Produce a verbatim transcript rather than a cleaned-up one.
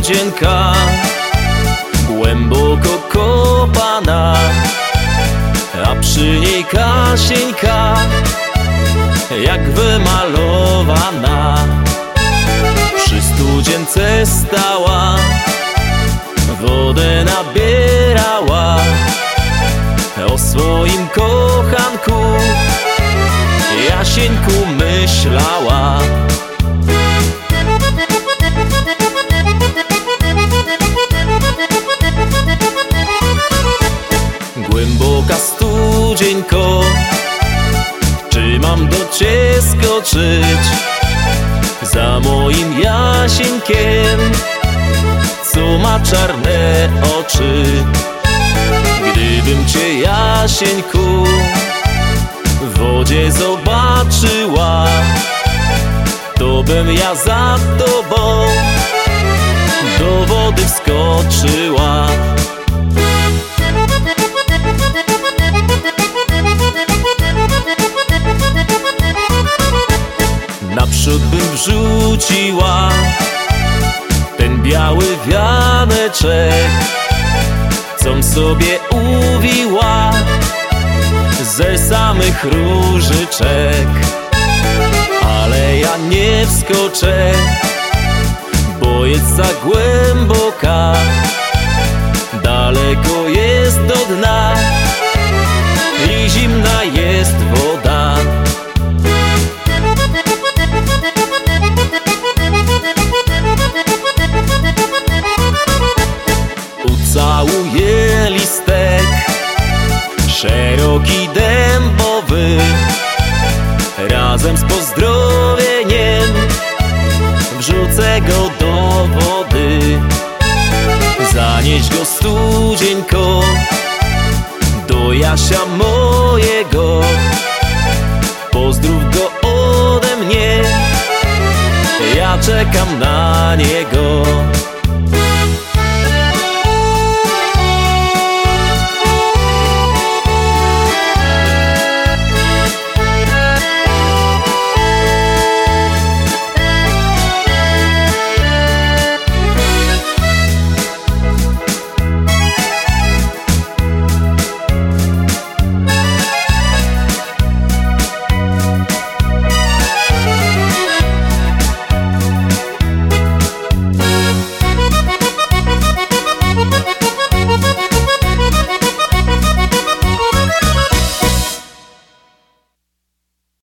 studzienka, głęboko kopana, a przy niej Kasieńka, jak wymalowana. Przy studzience stała, wodę nabierała, o swoim kochanku Jasieńku myślała. Głęboka studzieńko, czy mam do Cię skoczyć za moim Jasieńkiem, co ma czarne oczy? Gdybym Cię, Jasieńku, w wodzie zobaczyła, to bym ja za Tobą do wody wskoczyła. Naprzód bym wrzuciła ten biały wianeczek, com sobie uwiła ze samych różyczek. Ale ja nie wskoczę, bo jest za głęboka, daleko jest do dna i zimna jest woda. Ucałuję listek szeroki dębowy, razem z pozdrowieniem wrzucę go do wody. Zanieś go, studzieńko, do Jasia mojego, pozdrów go ode mnie, ja czekam na niego.